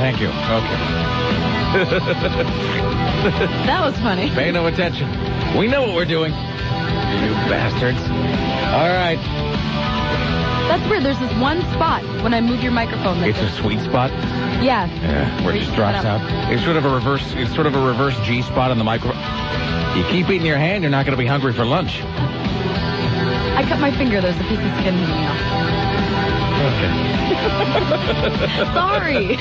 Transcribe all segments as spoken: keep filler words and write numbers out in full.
thank you. Okay. That was funny. Pay no attention. We know what we're doing. You bastards. All right. That's weird. There's this one spot when I move your microphone. It's a sweet spot. Yeah. Yeah, where it just drops out. It's sort of a reverse. It's sort of a reverse G spot on the microphone. You keep eating your hand, you're not going to be hungry for lunch. I cut my finger. There's a piece of skin hanging out. Okay. Sorry.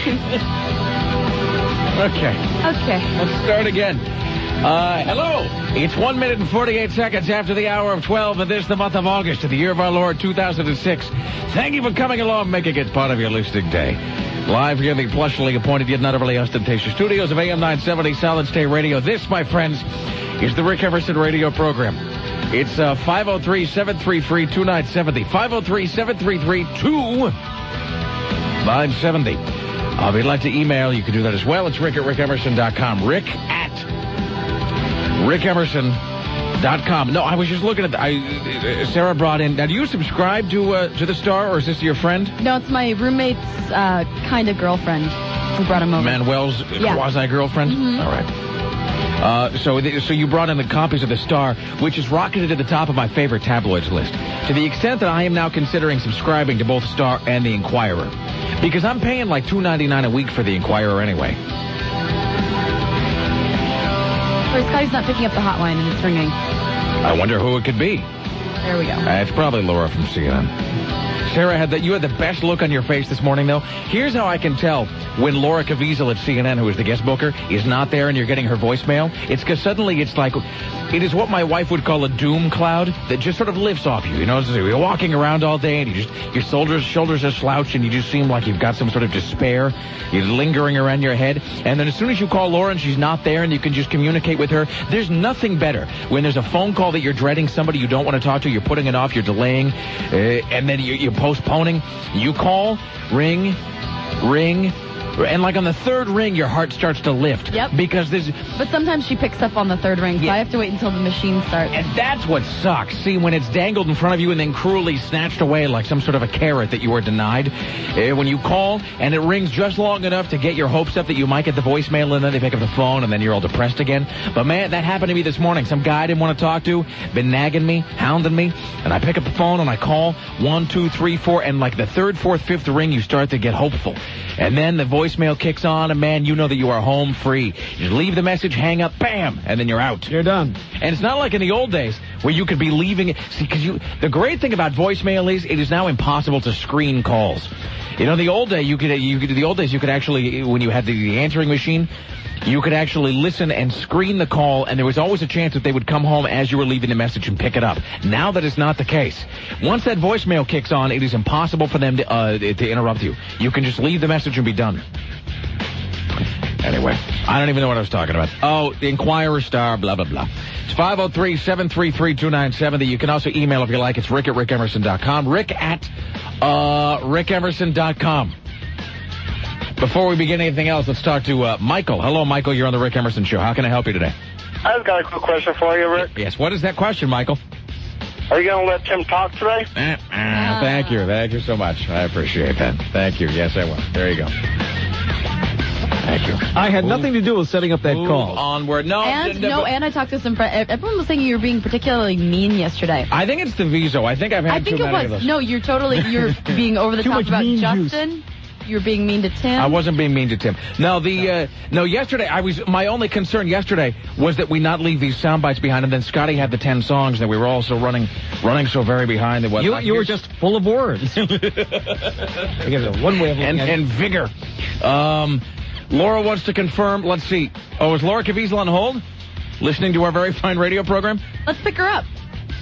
Okay. Okay. Let's start again. Uh, hello. It's one minute and forty-eight seconds after the hour of twelve, and this the month of August of the year of our Lord two thousand six. Thank you for coming along, making it part of your listening day. Live here in the plushly appointed yet not overly ostentatious studios of A M nine seventy Solid State Radio. This, my friends, is the Rick Emerson radio program. It's uh, five oh three, seven three three, two nine seven oh. five oh three, seven three three, two nine seven oh. Uh, if you'd like to email, you can do that as well. It's rick at rick emerson dot com. Rick at rick emerson dot com. No, I was just looking at the, I, uh, Sarah brought in. Now, do you subscribe to uh, to the Star, or is this your friend? No, it's my roommate's uh, kind of girlfriend who brought him over. Manuel's yeah. quasi-girlfriend? Mm-hmm. All right. Uh, so, th- so you brought in the copies of the Star, which is rocketed to the top of my favorite tabloids list, to the extent that I am now considering subscribing to both Star and the Inquirer, because I'm paying like two ninety-nine a week for the Inquirer anyway. Sorry, Scotty's not picking up the hotline and it's ringing. I wonder who it could be. There we go. Uh, it's probably Laura from C N N. Sarah, had that. You had the best look on your face this morning, though. Here's how I can tell when Laura Caviezel at C N N, who is the guest booker, is not there and you're getting her voicemail. It's because suddenly it's like, it is what my wife would call a doom cloud that just sort of lifts off you. You know, so you're walking around all day and you just, your shoulders, shoulders are slouched and you just seem like you've got some sort of despair. You're lingering around your head. And then as soon as you call Laura and she's not there and you can just communicate with her, there's nothing better when there's a phone call that you're dreading, somebody you don't want to talk to, you're putting it off, you're delaying, uh, and then you, you're postponing. You call, ring, ring, and like on the third ring, your heart starts to lift. Yep. Because there's... But sometimes she picks up on the third ring, so yeah. I have to wait until the machine starts. And that's what sucks. See, when it's dangled in front of you and then cruelly snatched away like some sort of a carrot that you were denied. Uh, when you call and it rings just long enough to get your hopes up that you might get the voicemail, and then they pick up the phone and then you're all depressed again. But man, that happened to me this morning. Some guy I didn't want to talk to, been nagging me, hounding me, and I pick up the phone and I call one, two, three, four, and like the third, fourth, fifth ring, you start to get hopeful. And then the voicemail kicks on, and man, you know that you are home free. You leave the message, hang up, bam, and then you're out. You're done. And it's not like in the old days where you could be leaving it. See, because you, the great thing about voicemail is it is now impossible to screen calls. You know, the old day you could, you could, the old days you could actually, when you had the, the answering machine, you could actually listen and screen the call, and there was always a chance that they would come home as you were leaving the message and pick it up. Now that is not the case. Once that voicemail kicks on, it is impossible for them to, uh, to interrupt you. You can just leave the message and be done. Anyway, I don't even know what I was talking about. Oh, the Inquirer Star, blah, blah, blah. It's five oh three, seven three three, two nine seven oh. You can also email if you like. It's rick at rick emerson dot com. Rick at uh, rick emerson dot com. Before we begin anything else, let's talk to uh, Michael. Hello, Michael. You're on the Rick Emerson Show. How can I help you today? I've got a quick question for you, Rick. Yes. What is that question, Michael? Are you going to let Tim talk today? Uh, uh, thank you. Thank you so much. I appreciate that. Thank you. Yes, I will. There you go. Thank you. I had move, nothing to do with setting up that move call. Onward. No, and, no, and I talked to some friends. Everyone was saying you were being particularly mean yesterday. I think it's the Viso. I think I've had I think too it many was. of those. No, you're totally, you're being over the Too top much about mean Justin. Juice. You were being mean to Tim. I wasn't being mean to Tim. No, the uh, no. Yesterday, I was. My only concern yesterday was that we not leave these sound bites behind, and then Scotty had the ten songs that we were also running, running so very behind that what you, you were just full of words. I guess one way of looking and at it. and vigor. Um, Laura wants to confirm. Let's see. Oh, is Laura Caviezel on hold, listening to our very fine radio program? Let's pick her up.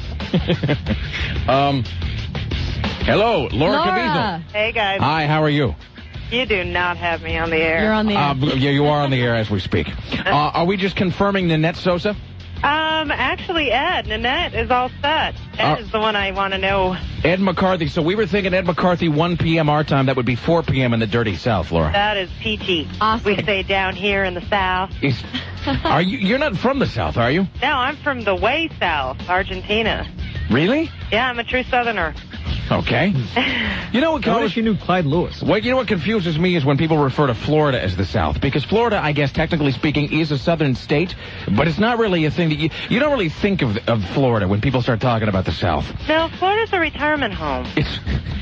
um. Hello, Laura, Laura Caviezel. Hey, guys. Hi. How are you? You do not have me on the air. You're on the air. Uh, yeah, you are on the air as we speak. Uh, are we just confirming Nanette Sosa? Um, actually, Ed, Nanette is all set. Ed Uh, is the one I want to know. Ed McCarthy. So we were thinking Ed McCarthy, one p.m. our time. That would be four p.m. in the dirty South, Laura. That is peachy. Awesome. We say down here in the South. Is, are you? You're not from the South, are you? No, I'm from the way South, Argentina. Really? Yeah, I'm a true Southerner. Okay. You know what? How does she knew Clyde Lewis? What, you know what confuses me is when people refer to Florida as the South. Because Florida, I guess, technically speaking, is a southern state, but it's not really a thing that you... You don't really think of, of Florida when people start talking about the South. No, Florida's a retirement home. It's...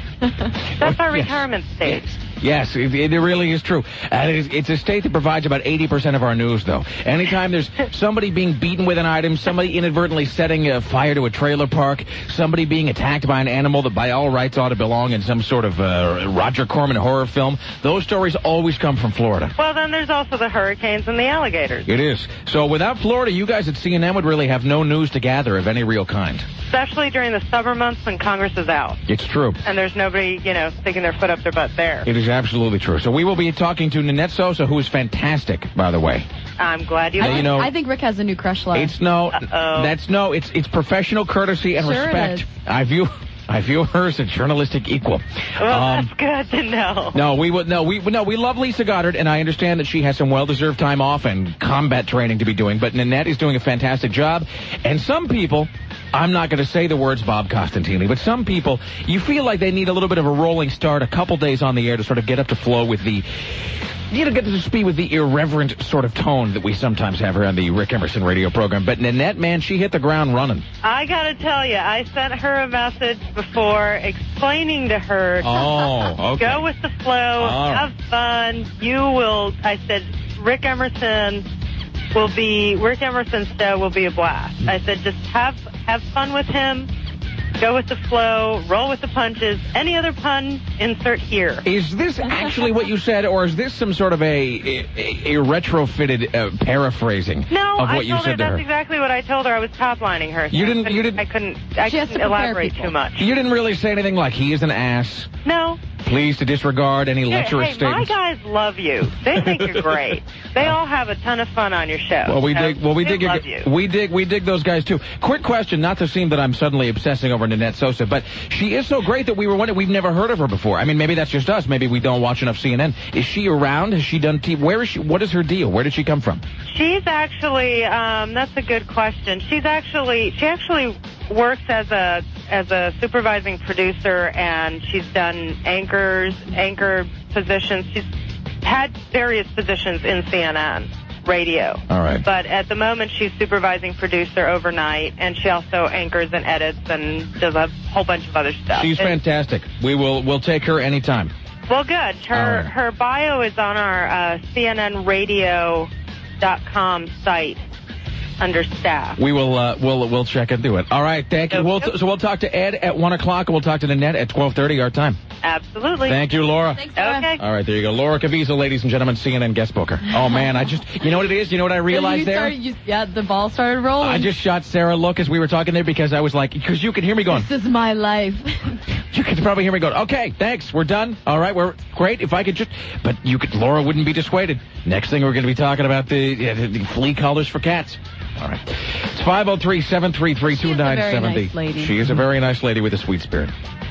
That's our Yes. retirement state. Yes, it, it really is true. And it is, it's a state that provides about eighty percent of our news, though. Anytime there's somebody being beaten with an item, somebody inadvertently setting a fire to a trailer park, somebody being attacked by an animal that by all rights ought to belong in some sort of uh, Roger Corman horror film, those stories always come from Florida. Well, then there's also the hurricanes and the alligators. It is. So without Florida, you guys at C N N would really have no news to gather of any real kind. Especially during the summer months when Congress is out. It's true. And there's nobody, you know, sticking their foot up their butt there. It is absolutely true. So we will be talking to Nanette Sosa, who is fantastic, by the way. I'm glad you Now, like you know, I think Rick has a new crush love. It's no, Uh-oh. that's no, it's it's professional courtesy and Sure it respect. is. I view, I view her as a journalistic equal. Well, Um, that's good to know. no, we would no, we no, we love Lisa Goddard, and I understand that she has some well-deserved time off and combat training to be doing. But Nanette is doing a fantastic job, and some people. I'm not going to say the words Bob Costantini, but some people, you feel like they need a little bit of a rolling start, a couple days on the air to sort of get up to flow with the, you know, get to speed with the irreverent sort of tone that we sometimes have here on the Rick Emerson radio program. But Nanette, man, she hit the ground running. I got to tell you, I sent her a message before explaining to her, Oh, okay. go with the flow, All have fun. You will, I said, Rick Emerson will be, Rick Emerson's show will be a blast. I said, just have have fun with him, go with the flow, roll with the punches. Any other pun, insert here. Is this actually what you said, or is this some sort of a a, a retrofitted uh, paraphrasing No, of what I you told said her to that's her? exactly what I told her. I was top-lining her. so You I didn't- couldn't- you didn't- I couldn't, I She has couldn't to prepare elaborate people. too much. You didn't really say anything like he is an ass. No. Please to disregard any Hey, lecherous hey, my statements. guys love you. They think you're great. They all have a ton of fun on your show. Well, we So dig. Well, we they dig. love your, you. We dig. We dig those guys too. Quick question, not to seem that I'm suddenly obsessing over Nanette Sosa, but she is so great that we were wondering. We've never heard of her before. I mean, maybe that's just us. Maybe we don't watch enough C N N. Is she around? Has she done T V? Where is she? What is her deal? Where did she come from? She's actually, um, that's a good question. She's actually, she actually works as a as a supervising producer, and she's done anchors, anchor positions. She's had various positions in C N N radio. All right. But at the moment, she's supervising producer overnight, and she also anchors and edits and does a whole bunch of other stuff. She's It's- fantastic. We will. We'll take her anytime. Well, good. Her All right. her bio is on our uh, C N N radio dot com site under staff. We will. Uh, we'll. We'll check into it. All right. Thank you. Yep. We'll t- so we'll talk to Ed at one o'clock, and we'll talk to Nanette at twelve thirty our time. Absolutely. Thank you, Laura. Thanks, Laura. Okay. All right, there you go. Laura Caviezel, ladies and gentlemen, C N N guest booker. Oh, man, I just, you know what it is? You know what I realized you there? started, you, yeah, the ball started rolling. I just shot Sarah a look as we were talking there because I was like, because you could hear me going, This is my life. you could probably hear me going, okay, thanks, we're done. All right, we're great. If I could just, but you could, Laura wouldn't be dissuaded. Next thing we're going to be talking about the, yeah, the, the flea collars for cats. All right. It's five oh three, seven three three, two nine seven oh. She is a very nice lady. She is a very nice lady with a sweet spirit.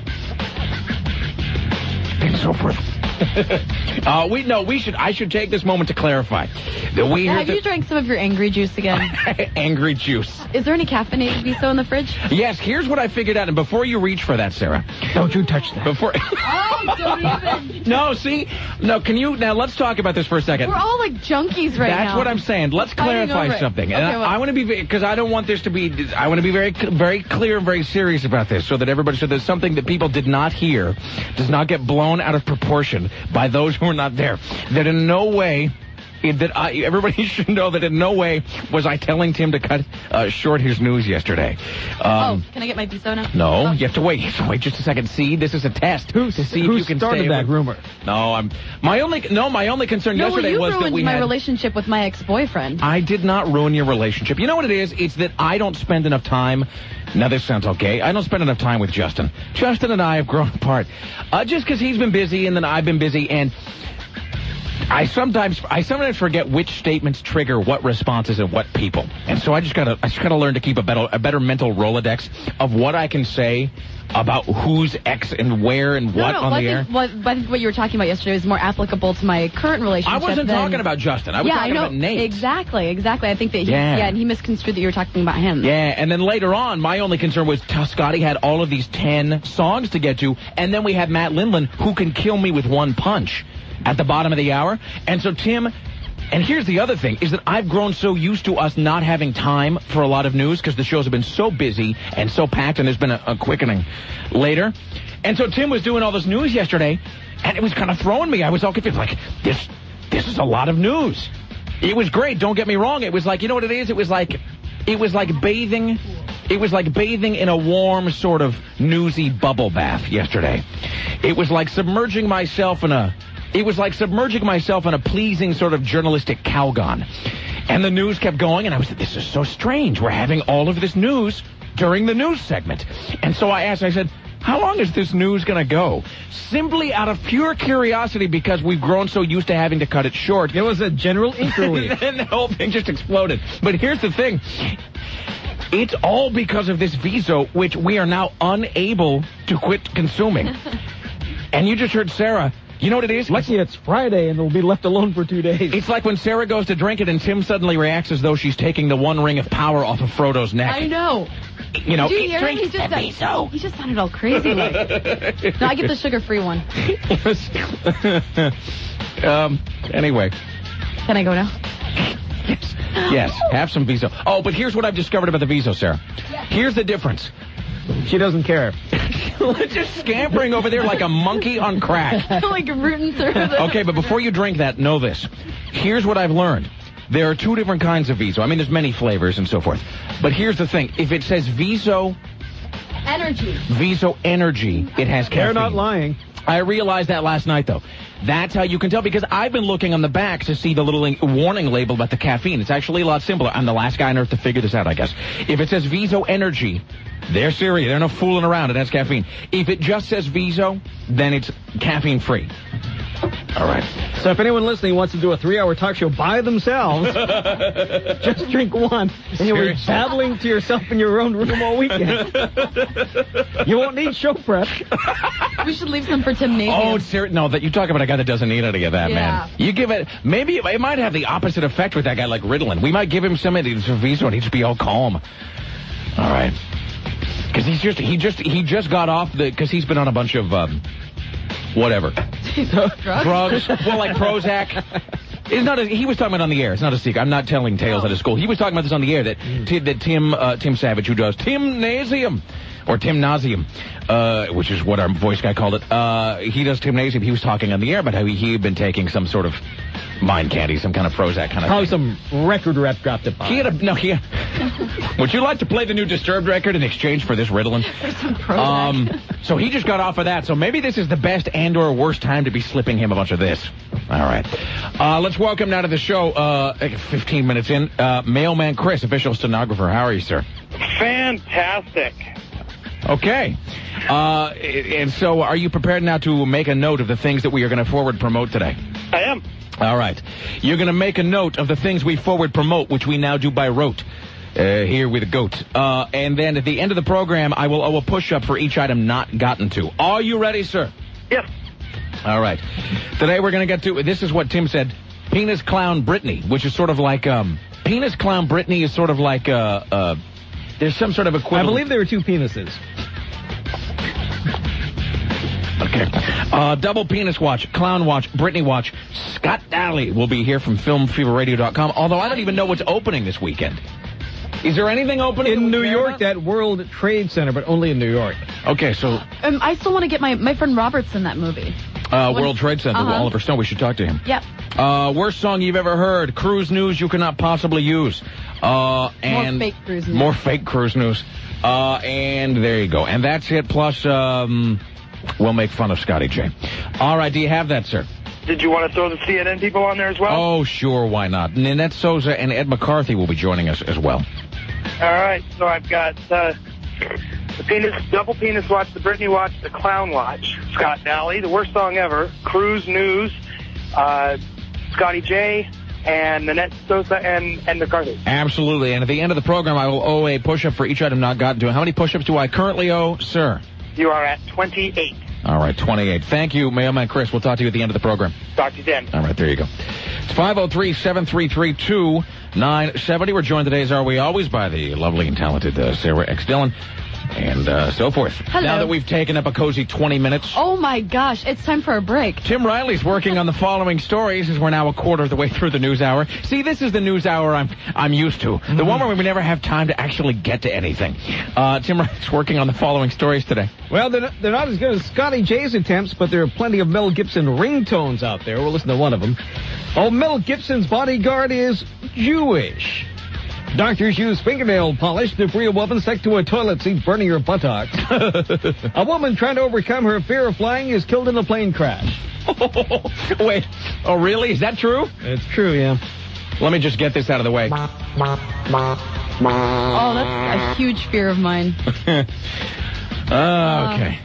And so forth. uh, we no, we should. I should take this moment to clarify that we Yeah, hear have the- you drank some of your angry juice again? angry juice. Is there any caffeinated miso in the fridge? Yes, here's what I figured out. And before you reach for that, Sarah, Don't you touch that. before. Oh, don't even. No, see, no. Can you now? Let's talk about this for a second. We're all like junkies right That's now. what I'm saying. Let's Fighting clarify over it. something. And Okay, I, what? I want to be, because I don't want this to be, I want to be very, very clear and very serious about this so that everybody, so there's something that people did not hear, does not get blown out of proportion by those who are not there. That in no way, that I, everybody should know that in no way was I telling Tim to cut uh, short his news yesterday. Um, oh, can I get my miso now? No, Oh. you have to wait. You have to wait just a second. See, this is a test Who, to see who if you can started stay that with- rumor? No, I'm my only no. My only concern No, well, yesterday you was that ruined we my had. relationship with my ex-boyfriend. I did not ruin your relationship. You know what it is? It's that I don't spend enough time. Now, this sounds okay. I don't spend enough time with Justin. Justin and I have grown apart. Uh, just because he's been busy and then I've been busy. And I sometimes I sometimes forget which statements trigger what responses and what people, and so I just gotta I just gotta learn to keep a better a better mental Rolodex of what I can say about who's X and where and what no, no, on well, the I air. think, well, I think what you were talking about yesterday was more applicable to my current relationship. I wasn't than, talking about Justin. I was yeah, talking I know, about Nate. Exactly, exactly. I think that he, Yeah. yeah, and he misconstrued that you were talking about him. Yeah, and then later on, my only concern was t- Scotty had all of these ten songs to get to, and then we had Matt Lindland, who can kill me with one punch at the bottom of the hour. And so Tim... And here's the other thing, is that I've grown so used to us not having time for a lot of news because the shows have been so busy and so packed, and there's been a, a quickening later. And so Tim was doing all this news yesterday, and it was kind of throwing me. I was all confused, like, this, this is a lot of news. It was great, don't get me wrong. It was like, you know what it is? It was like, it was like bathing, it was like bathing in a warm sort of newsy bubble bath yesterday. It was like submerging myself in a... It was like submerging myself in a pleasing sort of journalistic Calgon. And the news kept going, and I was like, this is so strange. We're having all of this news during the news segment. And so I asked, I said, how long is this news going to go? Simply out of pure curiosity, because we've grown so used to having to cut it short. It was a general inquiry. And then the whole thing just exploded. But here's the thing. It's all because of this Viso, which we are now unable to quit consuming. And you just heard Sarah... You know what it is? Lucky it's Friday and it'll be left alone for two days. It's like when Sarah goes to drink it and Tim suddenly reacts as though she's taking the one ring of power off of Frodo's neck. I know. You know, Did you eat, hear drink, him? He just, and sound, he just sounded all crazy. Like. No, I get the sugar-free one. um. Anyway. Can I go now? Yes. Yes. Have some Viso. Oh, but here's what I've discovered about the Viso, Sarah. Here's the difference. She doesn't care. Just scampering over there like a monkey on crack. Like rooting through the... Okay, but before you drink that, know this. Here's what I've learned. There are two different kinds of Viso. I mean, there's many flavors and so forth. But here's the thing. If it says Viso... Energy. Viso Energy, it has caffeine. They're not lying. I realized that last night, though. That's how you can tell, because I've been looking on the back to see the little warning label about the caffeine. It's actually a lot simpler. I'm the last guy on earth to figure this out, I guess. If it says Viso Energy, they're serious. They're not fooling around. It has caffeine. If it just says Viso, then it's caffeine-free. All right. So if anyone listening wants to do a three-hour talk show by themselves, just drink one, and you'll be babbling to yourself in your own room all weekend. You won't need show prep. We should leave some for Tim Navy. Oh, serious? No, that you talk about a guy that doesn't need any of that, Yeah. man. You give it, maybe it, it might have the opposite effect with that guy like Ritalin. We might give him some of these Viso and he'd just be all calm. All right. Because he's just, he just, he just got off the, because he's been on a bunch of, um, whatever. Drugs? Drugs. Well, like Prozac. It's not a, he was talking about on the air. It's not a secret. I'm not telling tales Oh. out of school. He was talking about this on the air that, t- that Tim, uh, Tim Savage, who does Timnasium, or Timnasium, uh, which is what our voice guy called it. Uh, he does Timnasium. He was talking on the air about how he, he had been taking some sort of mind candy, some kind of Prozac kind of Probably thing. some record rep dropped it by. He had a, no, he would you like to play the new Disturbed record in exchange for this Ritalin? Some Prozac. Um, so he just got off of that. So maybe this is the best and or worst time to be slipping him a bunch of this. All right. Uh, let's welcome now to the show, uh, fifteen minutes in, uh, Mailman Chris, official stenographer. How are you, sir? Fantastic. Okay. Uh, and so are you prepared now to make a note of the things that we are going to forward promote today? I am. All right. You're going to make a note of the things we forward promote, which we now do by rote. Uh, here with a goat. Uh, and then at the end of the program, I will owe a push-up for each item not gotten to. Are you ready, sir? Yes. All right. Today we're going to get to, this is what Tim said, Penis Clown Britney, which is sort of like, um, Penis Clown Britney is sort of like, uh, uh, there's some sort of equivalent. I believe there were two penises. Okay. Uh, double penis watch, clown watch, Britney watch. Scott Daly will be here from film fever radio dot com, although I don't even know what's opening this weekend. Is there anything opening In that we New care York, about? that World Trade Center, but only in New York. Okay, so Um, I still want to get my, my friend Robert's in that movie. uh, When- World Trade Center, uh-huh. Oliver Stone, we should talk to him. Yep. Uh, worst song you've ever heard, cruise news you cannot possibly use. Uh, and fake cruise news. More fake cruise news. Uh, and there you go. And that's it, plus, um, we'll make fun of Scotty J. All right, do you have that, sir? Did you want to throw the C N N people on there as well? Oh, sure, why not? Nanette Souza and Ed McCarthy will be joining us as well. All right, so I've got uh, the penis, double penis watch, the Britney watch, the clown watch, Scott Daly, the worst song ever, cruise news, uh, Scotty J, and Nanette Sosa, and, and McCarthy. Absolutely. And at the end of the program, I will owe a push-up for each item not gotten to. How many push-ups do I currently owe, sir? You are at twenty-eight. All right, twenty-eight. Thank you, Mailman Chris. We'll talk to you at the end of the program. Talk to you then. All right, there you go. It's five oh three, seven three three, two nine seven oh. We're joined today, as are we always, by the lovely and talented uh, Sarah X. Dillon. And uh, so forth. Hello. Now that we've taken up a cozy twenty minutes. Oh, my gosh. It's time for a break. Tim Riley's working on the following stories as we're now a quarter of the way through the news hour. See, this is the news hour I'm I'm used to. Mm-hmm. The one where we never have time to actually get to anything. Uh, Tim Riley's working on the following stories today. Well, they're not, they're not as good as Scotty J's attempts, but there are plenty of Mel Gibson ringtones out there. We'll listen to one of them. Oh, Mel Gibson's bodyguard is Jewish. Doctors use fingernail polish to free a woman stuck to a toilet seat burning her buttocks. A woman trying to overcome her fear of flying is killed in a plane crash. Wait, oh really? Is that true? It's true, yeah. Let me just get this out of the way. Oh, that's a huge fear of mine. uh, okay.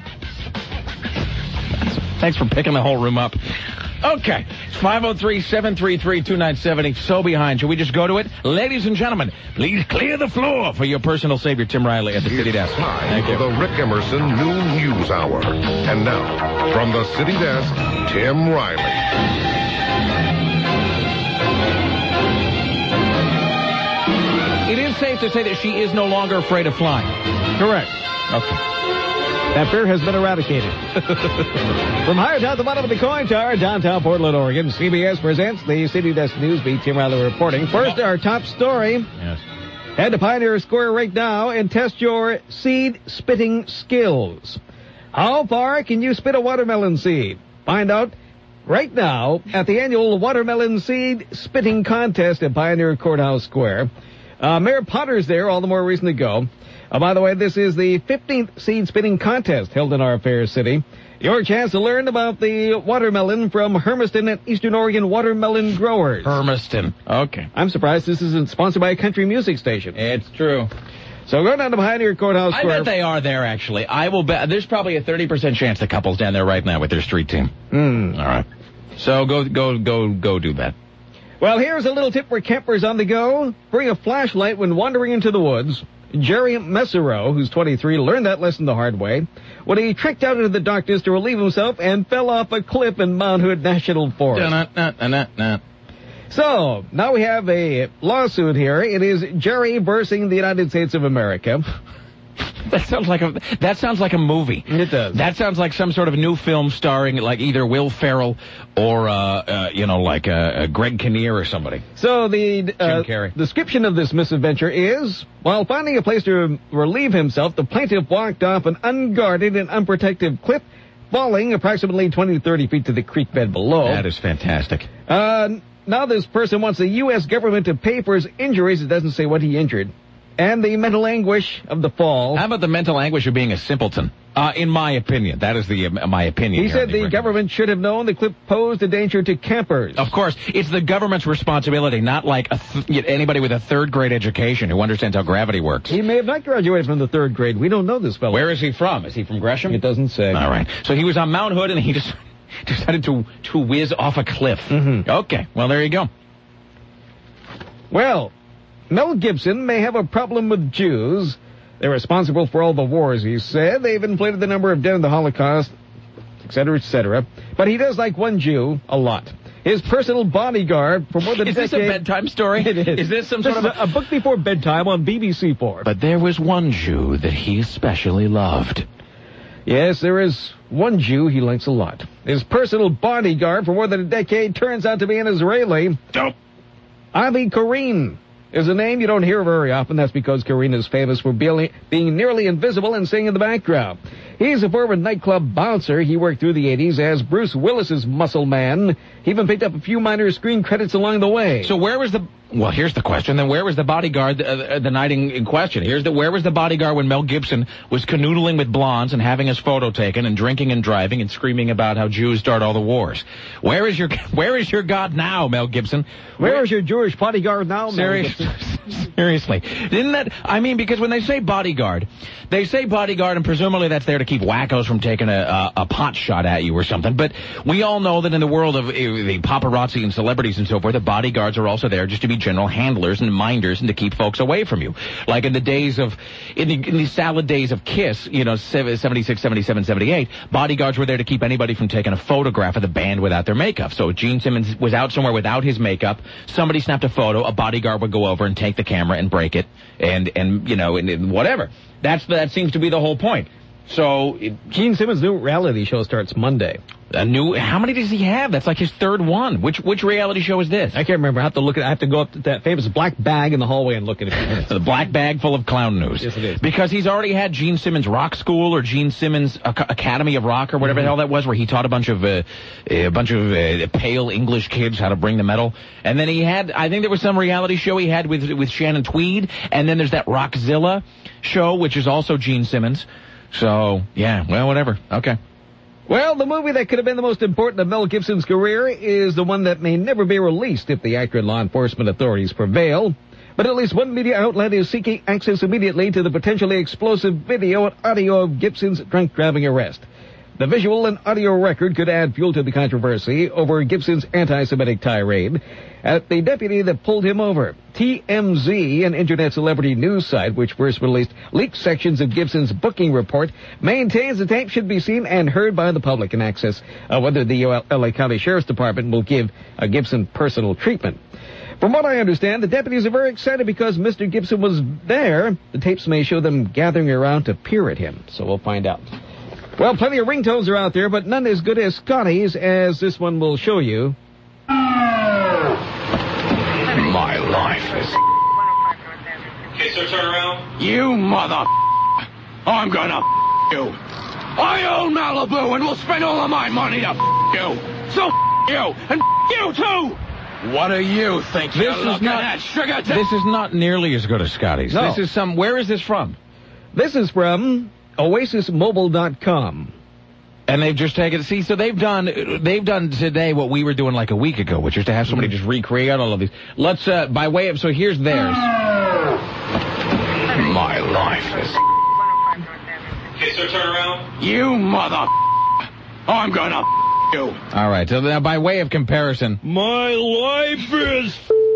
Thanks for picking the whole room up. Okay, it's five oh three, seven three three, two nine seven oh. So behind. Shall we just go to it? Ladies and gentlemen, please clear the floor for your personal savior, Tim Riley, at the City Desk. Thank you. The Rick Emerson Noon News Hour. And now, from the City Desk, Tim Riley. It is safe to say that she is no longer afraid of flying. Correct. Okay. That fear has been eradicated. From higher down the bottom of the coin tower, downtown Portland, Oregon, C B S presents the City Desk News Beat. Tim Riley reporting. First, our top story. Yes. Head to Pioneer Square right now and test your seed spitting skills. How far can you spit a watermelon seed? Find out right now at the annual Watermelon Seed Spitting Contest at Pioneer Courthouse Square. Uh, Mayor Potter's there, all the more reason to go. Uh, by the way, this is the fifteenth seed spitting contest held in our fair city. Your chance to learn about the watermelon from Hermiston and Eastern Oregon watermelon growers. Hermiston. Okay. I'm surprised this isn't sponsored by a country music station. It's true. So go down to Pioneer Courthouse I Square. bet they are there, actually. I will bet. There's probably a thirty percent chance the couple's down there right now with their street team. Hmm. All right. So go, go, go, go do that. Well, here's a little tip for campers on the go. Bring a flashlight when wandering into the woods. Jerry Messero, who's twenty-three, learned that lesson the hard way when he tricked out into the darkness to relieve himself and fell off a cliff in Mount Hood National Forest. Da-na-na-na-na. So, now we have a lawsuit here. It is Jerry versus the United States of America. That sounds like a that sounds like a movie. It does. That sounds like some sort of new film starring like either Will Ferrell or uh, uh you know like uh, uh, Greg Kinnear or somebody. So the uh, Jim Carrey. description of this misadventure is, while finding a place to relieve himself, the plaintiff walked off an unguarded and unprotected cliff, falling approximately twenty to thirty feet to the creek bed below. That is fantastic. Uh, now this person wants the U S government to pay for his injuries. It doesn't say what he injured. And the mental anguish of the fall. How about the mental anguish of being a simpleton? Uh, in my opinion. That is the uh, my opinion. He here said the, the government should have known the cliff posed a danger to campers. Of course, it's the government's responsibility, not like a th- anybody with a third grade education who understands how gravity works. He may have not graduated from the third grade. We don't know this fellow. Where is he from? Is he from Gresham? It doesn't say. All right. So he was on Mount Hood and he just decided to, to whiz off a cliff. Mm-hmm. Okay. Well, there you go. Well, Mel Gibson may have a problem with Jews. They're responsible for all the wars, he said. They've inflated the number of dead in the Holocaust, et cetera, et cetera. But he does like one Jew a lot. His personal bodyguard for more than a Is decade. this a bedtime story? It is. Is this some this sort of a, a book before bedtime on B B C four? But there was one Jew that he especially loved. Yes, there is one Jew he likes a lot. His personal bodyguard for more than a decade turns out to be an Israeli. Dope. Avi Korine is a name you don't hear very often. That's because Korine is famous for being nearly invisible and singing in the background. He's a former nightclub bouncer. He worked through the eighties as Bruce Willis's muscle man. He even picked up a few minor screen credits along the way. So where was the Well, here's the question. Then where was the bodyguard uh, the night in, in question? Here's the where was the bodyguard when Mel Gibson was canoodling with blondes and having his photo taken and drinking and driving and screaming about how Jews start all the wars? Where is your where is your God now, Mel Gibson? Where, where is your Jewish bodyguard now, Mel Seriously, Gibson? seriously. Didn't that, I mean, because when they say bodyguard, they say bodyguard and presumably that's there to keep wackos from taking a, a, a pot shot at you or something. But we all know that in the world of uh, the paparazzi and celebrities and so forth, the bodyguards are also there just to be general handlers and minders and to keep folks away from you. Like in the days of, in the, in the salad days of KISS, you know, seventy-six, seventy-seven, seventy-eight, bodyguards were there to keep anybody from taking a photograph of the band without their makeup. So if Gene Simmons was out somewhere without his makeup, somebody snapped a photo, a bodyguard would go over and take the camera and break it and, and you know, and, and whatever. That's, that seems to be the whole point. So, it, Gene Simmons' new reality show starts Monday. A new, how many does he have? That's like his third one. Which which reality show is this? I can't remember. I have to look at. I have to go up to that famous black bag in the hallway and look at it. The black bag full of clown news. Yes, it is. Because he's already had Gene Simmons Rock School or Gene Simmons Ac- Academy of Rock or whatever mm-hmm. the hell that was, where he taught a bunch of uh, a bunch of uh, pale English kids how to bring the metal. And then he had, I think there was some reality show he had with with Shannon Tweed. And then there's that Rockzilla show, which is also Gene Simmons. So, yeah, well, whatever. Okay. Well, the movie that could have been the most important of Mel Gibson's career is the one that may never be released if the actor and law enforcement authorities prevail. But at least one media outlet is seeking access immediately to the potentially explosive video and audio of Gibson's drunk driving arrest. The visual and audio record could add fuel to the controversy over Gibson's anti-Semitic tirade at the deputy that pulled him over. T M Z, an internet celebrity news site which first released leaked sections of Gibson's booking report, maintains the tape should be seen and heard by the public in access of whether the L A County Sheriff's Department will give uh, Gibson personal treatment. From what I understand, the deputies are very excited because Mister Gibson was there. The tapes may show them gathering around to peer at him, so we'll find out. Well, plenty of ringtones are out there, but none as good as Scotty's, as this one will show you. My life is... Okay, so turn around. You mother... I'm gonna you. I own Malibu and will spend all of my money to you. So you, and you too. What do you think this you're is not, at, sugar? T- this is not nearly as good as Scotty's. No. This is some... Where is this from? This is from... Oasis Mobile dot com. And they've just taken, see, so they've done, they've done today what we were doing like a week ago, which is to have somebody just recreate all of these. Let's, uh, by way of, so here's theirs. My life is... Okay, so turn around. You mother... I'm gonna... you. All right, so now by way of comparison. My life is...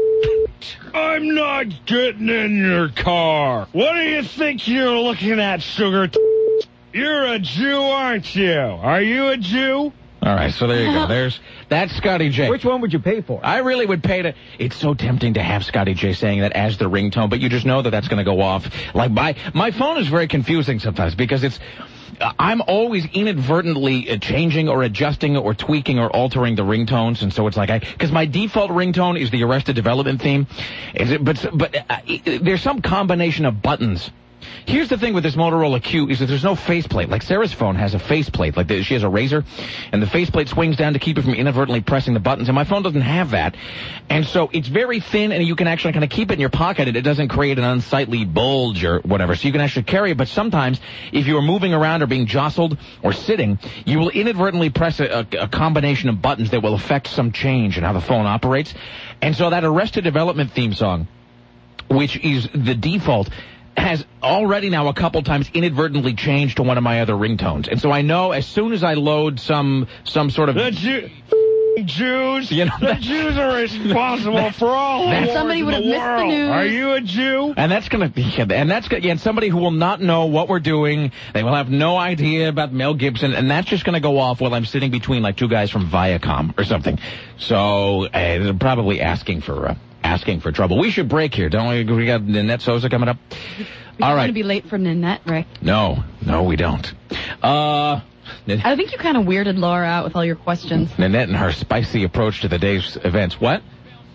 I'm not getting in your car. What do you think you're looking at, sugar? T- you're a Jew, aren't you? Are you a Jew? All right, so there you go. There's that's Scotty J. Which one would you pay for? I really would pay to... It's so tempting to have Scotty J saying that as the ringtone, but you just know that that's going to go off. Like, my, my phone is very confusing sometimes because it's... I'm always inadvertently changing or adjusting or tweaking or altering the ringtones, and so it's like I, because my default ringtone is the Arrested Development theme, is it, but but uh, there's some combination of buttons. Here's the thing with this Motorola Q is that there's no faceplate. Like Sarah's phone has a faceplate, like the, she has a razor, and the faceplate swings down to keep it from inadvertently pressing the buttons, and my phone doesn't have that. And so it's very thin, and you can actually kind of keep it in your pocket, and it doesn't create an unsightly bulge or whatever, so you can actually carry it. But sometimes, if you are moving around or being jostled or sitting, you will inadvertently press a, a, a combination of buttons that will affect some change in how the phone operates. And so that Arrested Development theme song, which is the default, has already now a couple times inadvertently changed to one of my other ringtones. And so I know as soon as I load some some sort of... The Jew- Jews, you know, the that, Jews are responsible that, for all that, the wars somebody would in have the missed world. the news. Are you a Jew? And that's going to be... And that's gonna, yeah, and somebody who will not know what we're doing. They will have no idea about Mel Gibson. And that's just going to go off while I'm sitting between like two guys from Viacom or something. So uh, they're probably asking for... Uh, Asking for trouble. We should break here, don't we? We got Nanette Sousa coming up. We're All right. going to be late for Nanette, Rick. No, no, we don't. Uh, I think you kind of weirded Laura out with all your questions. Nanette and her spicy approach to the day's events. What?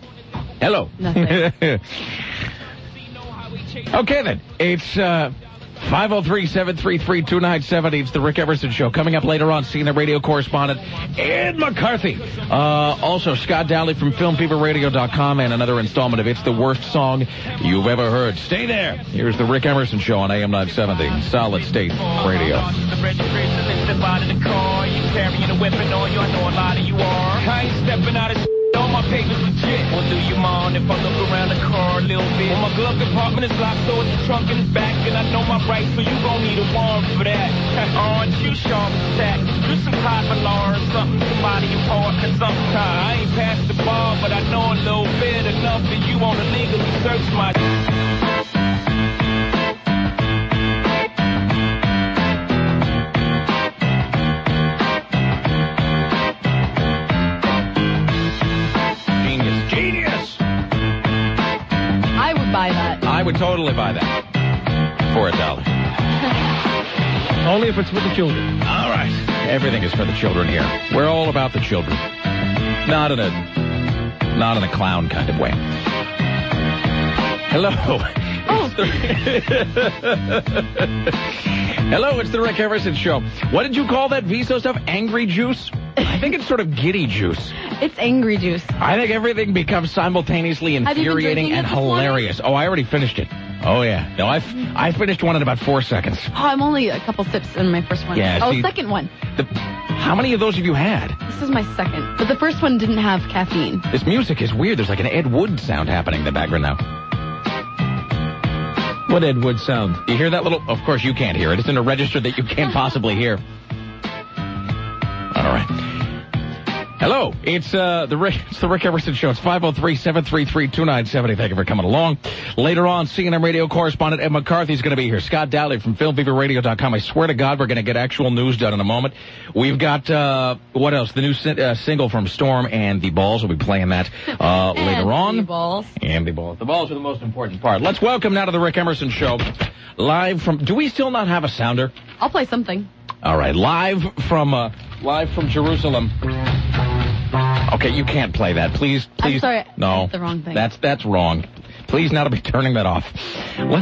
Hello. Nothing. Okay, then. It's, uh, five oh three, seven three three, two nine seven zero. It's the Rick Emerson Show. Coming up later on, C N N radio correspondent Ed McCarthy. Uh, also, Scott Dowley from film fever radio dot com and another installment of It's the Worst Song You've Ever Heard. Stay there. Here's the Rick Emerson Show on A M nine seventy, Solid State Radio. I ain't stepping out of all my papers legit. Well, do you mind if I look around the car a little bit? Well, my glove compartment is locked, so it's the trunk in the back, and I know my rights, so you gon' need a warrant for that. Aren't you sharp as tack? Do some type of law or something, somebody apart, cause sometimes I ain't past the bar, but I know a little bit enough that you wanna legally search my... Buy that. I would totally buy that for a dollar. Only if it's for the children. All right. Everything is for the children here. We're all about the children. Not in a, not in a clown kind of way. Hello. Oh. Hello, it's the Rick Emerson Show. What did you call that Viso stuff? Angry juice? I think it's sort of giddy juice. It's angry juice. I think everything becomes simultaneously infuriating and hilarious. Oh, I already finished it. Oh, yeah. No, I I finished one in about four seconds. Oh, I'm only a couple sips in my first one. Yeah, oh, see, second one. The, how many of those have you had? This is my second. But the first one didn't have caffeine. This music is weird. There's like an Ed Wood sound happening in the background now. What Ed Wood sound? You hear that little... Of course, you can't hear it. It's in a register that you can't possibly hear. All right. Hello, it's uh, the Rick, it's the Rick Emerson Show. It's five oh three, seven three three, two nine seven zero. Thank you for coming along. Later on, C N N radio correspondent Ed McCarthy is going to be here. Scott Dowley from film fever radio dot com. I swear to God, we're going to get actual news done in a moment. We've got, uh, what else? The new si- uh, single from Storm and the Balls. We'll be playing that uh, later on. And the Balls. And the Balls. The Balls are the most important part. Let's welcome now to the Rick Emerson Show. Live from... Do we still not have a sounder? I'll play something. All right, live from, uh, live from Jerusalem. Okay, you can't play that. Please, please. I'm sorry. No. That's the wrong thing. That's, that's wrong. Please now to be turning that off. What?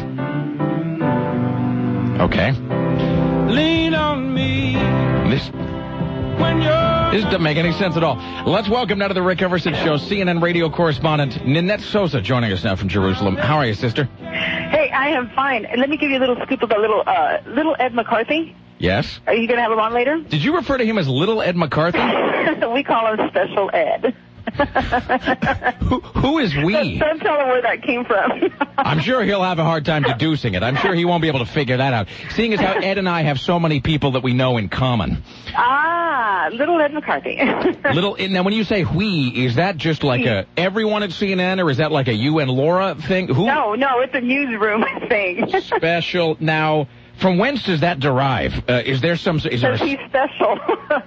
Okay. Lean on me. This, when you're... this doesn't make any sense at all. Let's welcome now to the Rick Emerson Show, C N N radio correspondent Ninette Sosa joining us now from Jerusalem. How are you, sister? Hey, I am fine. Let me give you a little scoop about little, uh, little Ed McCarthy. Yes? Are you going to have him on later? Did you refer to him as Little Ed McCarthy? We call him Special Ed. who, who is we? Don't, don't tell him where that came from. I'm sure he'll have a hard time deducing it. I'm sure he won't be able to figure that out, seeing as how Ed and I have so many people that we know in common. Ah, Little Ed McCarthy. Little, now when you say we, is that just like a everyone at C N N, or is that like a you and Laura thing? Who? No, no, it's a newsroom thing. Special. Now, from whence does that derive? Uh, is there some... Is there so he's special.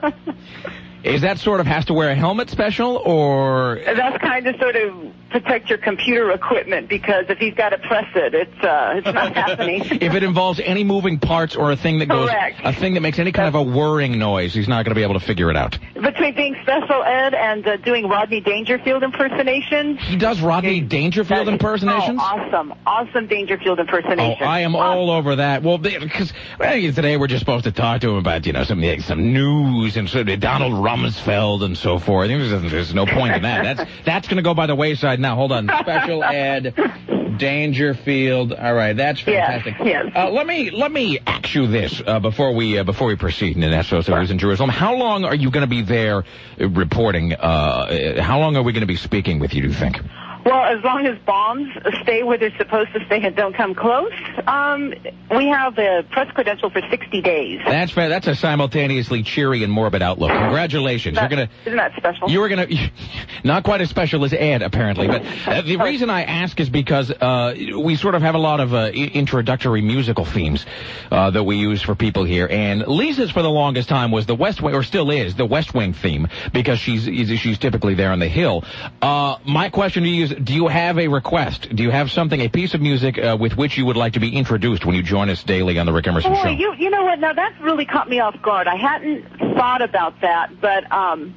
Is that sort of has to wear a helmet special, or... That's kind of sort of protect your computer equipment, because if he's got to press it, it's uh, it's not happening. If it involves any moving parts or a thing that goes... Correct. A thing that makes any kind of a whirring noise, he's not going to be able to figure it out. Between being Special Ed and uh, doing Rodney Dangerfield impersonations... He does Rodney Dangerfield impersonations? Oh, awesome. Awesome Dangerfield impersonations. Oh, I am awesome. all over that. Well, because well, today we're just supposed to talk to him about, you know, some some news and sort of Donald Rumsfeld and so forth. There's, there's no point in that. That's that's going to go by the wayside now. Hold on. Special Ed Dangerfield. All right, that's fantastic. Yes, yes. Uh, let me let me ask you this uh, before we uh, before we proceed. And that's also who's in Jerusalem. How long are you going to be there uh, reporting? Uh, how long are we going to be speaking with you, do you think? Well, as long as bombs stay where they're supposed to stay and don't come close, um, we have a press credential for sixty days. That's fair. That's a simultaneously cheery and morbid outlook. Congratulations. That, You're gonna, isn't that special? You were going to... Not quite as special as Ed, apparently. But uh, the reason I ask is because uh, we sort of have a lot of uh, introductory musical themes uh, that we use for people here. And Lisa's, for the longest time, was the West Wing, or still is, the West Wing theme, because she's she's typically there on the Hill. Uh, my question to you is, do you have a request? Do you have something, a piece of music uh, with which you would like to be introduced when you join us daily on the Rick Emerson Boy, Show? You, you know what? Now, that's really caught me off guard. I hadn't thought about that, but um,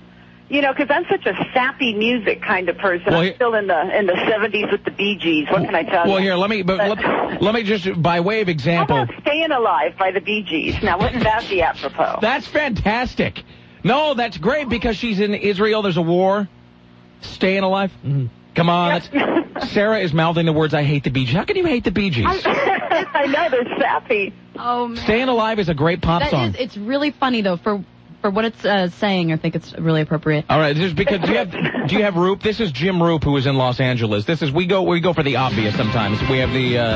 You know, because I'm such a sappy music kind of person. Well, I'm here- still in the in the seventies with the Bee Gees. What can I tell you? Well, here, let me, but let, let me just, by way of How example. about Staying Alive by the Bee Gees? Now, wouldn't that be apropos? That's fantastic. No, that's great because she's in Israel. There's a war. Staying alive. Mm-hmm. Come on. That's, Sarah is mouthing the words, I hate the Bee Gees. How can you hate the Bee Gees? I know, they're sappy. Oh, man. Staying Alive is a great pop That song. is, it's really funny, though, for for what it's uh, saying. I think it's really appropriate. All right, just because do you have do you have Roop? This is Jim Roop, who is in Los Angeles. This is we go we go for the obvious sometimes. We have the. Uh,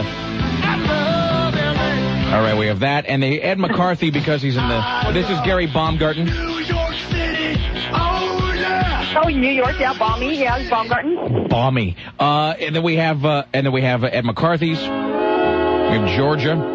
all right, we have that, and the Ed McCarthy because he's in the. This is Gary Baumgarten. Oh, New York, yeah, Balmy, yeah, Baumgarten. Balmy. Uh, and then we have uh, and then we have uh, Ed McCarthy's. We have Georgia.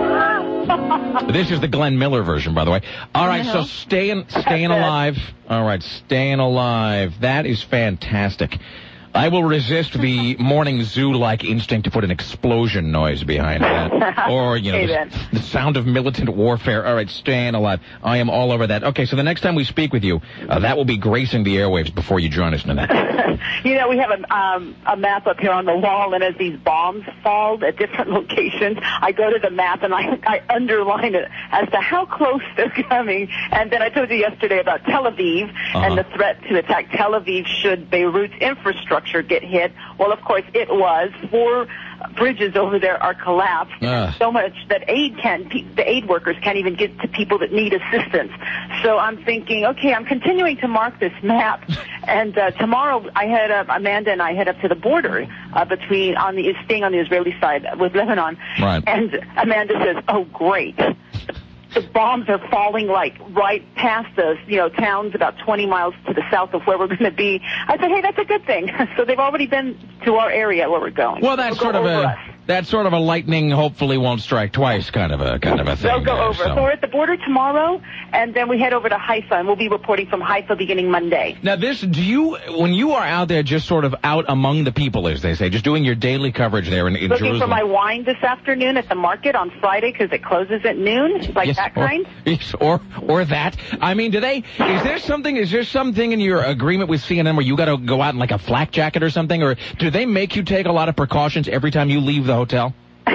This is the Glenn Miller version, by the way. All right, so staying staying alive. All right, staying alive. That is fantastic. I will resist the morning zoo-like instinct to put an explosion noise behind that. Or, you know, the, the sound of militant warfare. All right, staying alive. I am all over that. Okay, so the next time we speak with you, uh, that will be gracing the airwaves before you join us, Nanette. You know, we have a, um, a map up here on the wall, and as these bombs fall at different locations, I go to the map and I, I underline it as to how close they're coming. And then I told you yesterday about Tel Aviv Uh-huh. and the threat to attack Tel Aviv should Beirut's infrastructure get hit. Well, of course, it was. Four bridges over there are collapsed. Uh. So much that aid can, pe- the aid workers can't even get to people that need assistance. So I'm thinking, okay, I'm continuing to mark this map. And uh, tomorrow I head up, Amanda and I head up to the border uh, between, on the, staying on the Israeli side with Lebanon. Right. And Amanda says, oh, great. The bombs are falling like right past us, you know, towns about twenty miles to the south of where we're going to be. I said, hey, that's a good thing. So they've already been to our area where we're going. Well, that's They'll sort go of over a us. that's sort of a lightning hopefully won't strike twice kind of a kind of a thing. They'll go there, over. So. so. we're at the border tomorrow, and then we head over to Haifa, and we'll be reporting from Haifa beginning Monday. Now, this, do you, when you are out there just sort of out among the people, as they say, just doing your daily coverage there in, in Looking Jerusalem. for my wine this afternoon at the market on Friday because it closes at noon, like Yes, that or, kind. Yes, or, or that. I mean, do they, is there something, is there something in your agreement with C N N where you got to go out in like a flak jacket or something, or do they make you take a lot of precautions every time you leave the hotel?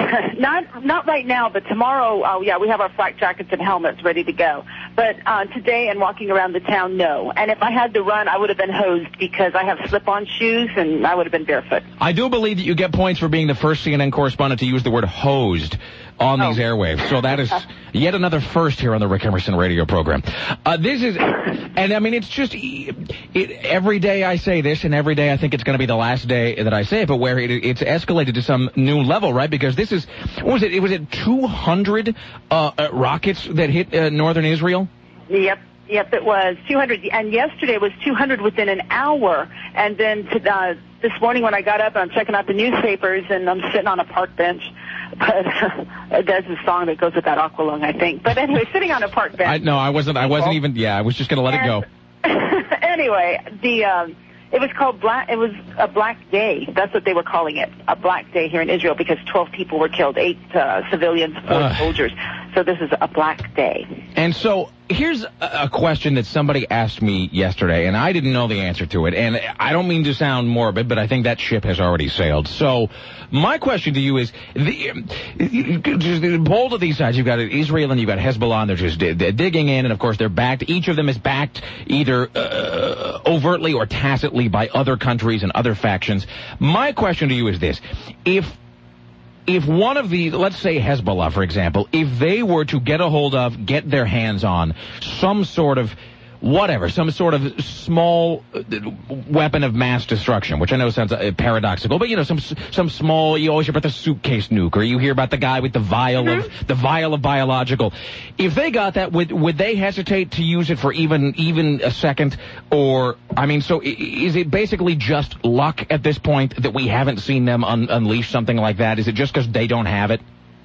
Not not right now, but tomorrow, oh, yeah, we have our flak jackets and helmets ready to go. But uh, today and walking around the town, no. And if I had to run, I would have been hosed because I have slip-on shoes, and I would have been barefoot. I do believe that you get points for being the first C N N correspondent to use the word hosed on these Oh. airwaves. So that is yet another first here on the Rick Emerson radio program. Uh, this is, and I mean, it's just, it, every day I say this, and every day I think it's going to be the last day that I say it, but where it, it's escalated to some new level, right? Because this is, what was it? It was at two hundred uh, uh, rockets that hit uh, northern Israel? Yep. Yep, it was two hundred, and yesterday was two hundred within an hour. And then to, uh, this morning when I got up, I'm checking out the newspapers, and I'm sitting on a park bench. But uh, there's a song that goes with that Aqualung, I think. But anyway, sitting on a park bench. I, no, I wasn't. I wasn't even. Yeah, I was just going to let it go. Anyway, the um, it was called Black. It was a Black Day. That's what they were calling it, a Black Day here in Israel, because twelve people were killed, eight uh, civilians, four Ugh. soldiers. So this is a Black Day. And so here's a a question that somebody asked me yesterday, and I didn't know the answer to it. And I don't mean to sound morbid, but I think that ship has already sailed. So my question to you is, the, both of these sides, you've got Israel and you've got Hezbollah, and they're just they're digging in, and of course they're backed. Each of them is backed either uh, overtly or tacitly by other countries and other factions. My question to you is this: if If one of the, let's say Hezbollah, for example, if they were to get a hold of, get their hands on some sort of, whatever, some sort of small uh, weapon of mass destruction, which I know sounds uh, paradoxical, but, you know, some some small, you always hear about the suitcase nuke, or you hear about the guy with the vial Mm-hmm. of, the vial of biological. If they got that, would would they hesitate to use it for even even a second? Or, I mean, so i- is it basically just luck at this point that we haven't seen them un- unleash something like that? Is it just because they don't have it?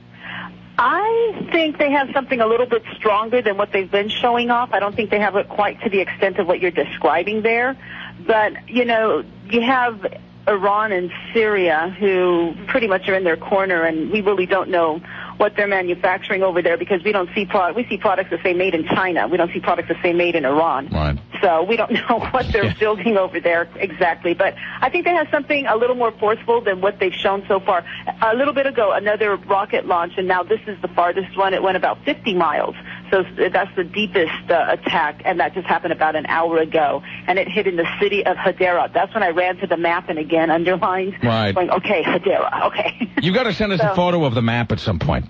I think they have something a little bit stronger than what they've been showing off. I don't think they have it quite to the extent of what you're describing there. But, you know, you have Iran and Syria who pretty much are in their corner, and we really don't know what they're manufacturing over there because we don't see product. We see products that say made in China. We don't see products that say made in Iran. Right. So we don't know what they're building over there exactly. But I think they have something a little more forceful than what they've shown so far. A little bit ago, another rocket launch, and now this is the farthest one. It went about fifty miles. So that's the deepest uh, attack, and that just happened about an hour ago. And it hit in the city of Hadera. That's when I ran to the map and again underlined. Right. Going, okay, Hadera, okay. You got to send us So- a photo of the map at some point.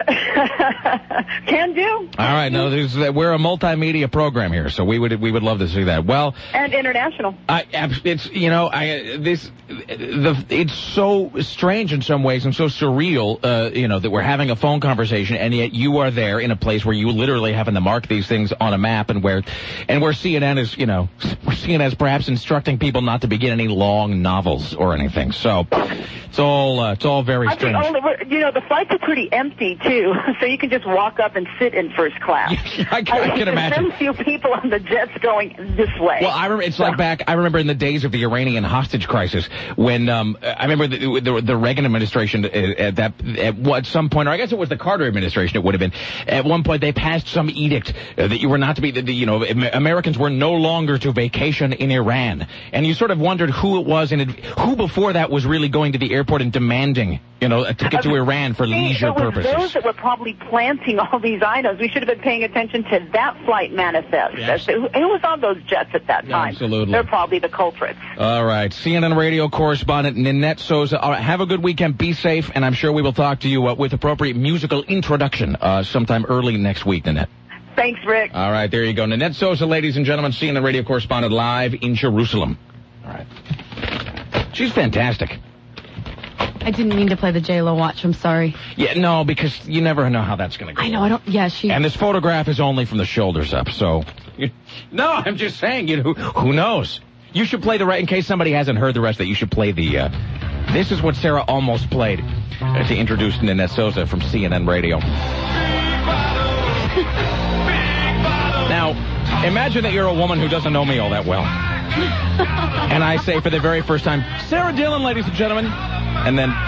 Can do. All right, no, there's, we're a multimedia program here, so we would we would love to see that. Well, And international. I, it's you know I this the it's so strange in some ways and so surreal, uh, you know, that we're having a phone conversation and yet you are there in a place where you literally having to mark these things on a map and where and where C N N is, you know, where C N N is perhaps instructing people not to begin any long novels or anything. So it's all uh, it's all very I think strange. only, we're- you know, the flights are pretty empty too, so you can just walk up and sit in first class. I can, I can imagine. There's few people on the jets going this way. Well, I remember it's like back. I remember in the days of the Iranian hostage crisis when um, I remember the, the, the Reagan administration uh, at that at what some point, or I guess it was the Carter administration. It would have been at one point they passed some edict uh, that you were not to be. The, the, you know, Americans were no longer to vacation in Iran, and you sort of wondered who it was and it, who before that was really going to the airport and demanding, you know, a ticket to Iran for See, leisure it was purposes. those that were probably planting all these items. We should have been paying attention to that flight manifest. Yes. Who, who was on those jets at that time? Absolutely. They're probably the culprits. All right. C N N radio correspondent Ninette Souza. All right, have a good weekend. Be safe, and I'm sure we will talk to you uh, with appropriate musical introduction uh, sometime early next week, Ninette. Thanks, Rick. All right, there you go. Ninette Souza, ladies and gentlemen, C N N radio correspondent live in Jerusalem. All right. She's fantastic. I didn't mean to play the J-Lo watch. I'm sorry. Yeah, no, because you never know how that's going to go. I know. I don't. Yeah, she. And this photograph is only from the shoulders up, so... You, no, I'm just saying, you know, who, who knows? You should play the right... In case somebody hasn't heard the rest of it, you should play the... Uh, this is what Sarah almost played uh, to introduce Ninette Souza from C N N Radio. Now, imagine that you're a woman who doesn't know me all that well. And I say for the very first time, Sarah Dillon, ladies and gentlemen. And then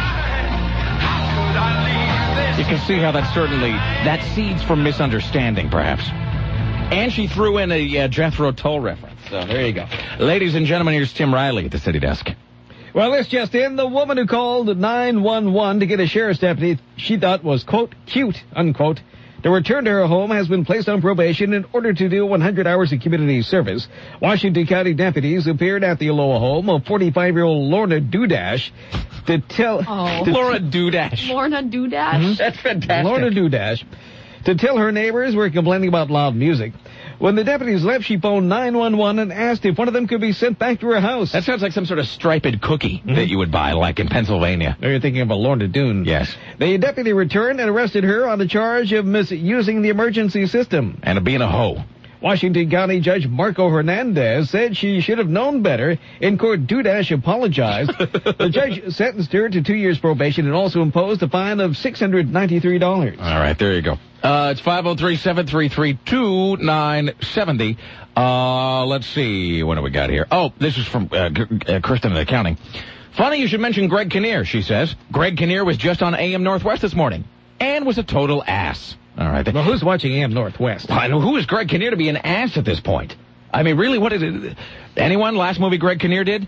you can see how that certainly, that seeds from misunderstanding, perhaps. And she threw in a uh, Jethro Tull reference. So there you go. Ladies and gentlemen, here's Tim Riley at the City Desk. Well, this just in. The woman who called nine one one to get a sheriff's deputy she thought was, quote, cute, unquote, to return to her home has been placed on probation in order to do one hundred hours of community service. Washington County deputies appeared at the Aloha home of forty-five-year-old Lorna Dudash to tell... Oh. to Laura Dudash. Lorna Dudash. Mm-hmm. That's fantastic. Lorna Dudash to tell her neighbors were complaining about loud music. When the deputies left, she phoned nine one one and asked if one of them could be sent back to her house. That sounds like some sort of striped cookie mm-hmm. that you would buy, like in Pennsylvania. Now you're thinking of a Lorna Doone. Yes. The deputy returned and arrested her on the charge of misusing the emergency system. And of being a hoe. Washington County Judge Marco Hernandez said she should have known better. In court, Dudash apologized. The judge sentenced her to two years probation and also imposed a fine of six hundred ninety-three dollars. All right, there you go. Uh, it's five oh three, seven three three, two nine seven oh. Uh, let's see. What do we got here? Oh, this is from uh, G- uh, Kristen in accounting. Funny you should mention Greg Kinnear, she says. Greg Kinnear was just on A M Northwest this morning and was a total ass. All right. Well, who's watching A M Northwest? I know. Who is Greg Kinnear to be an ass at this point? I mean, really, what is it? Anyone? Last movie Greg Kinnear did?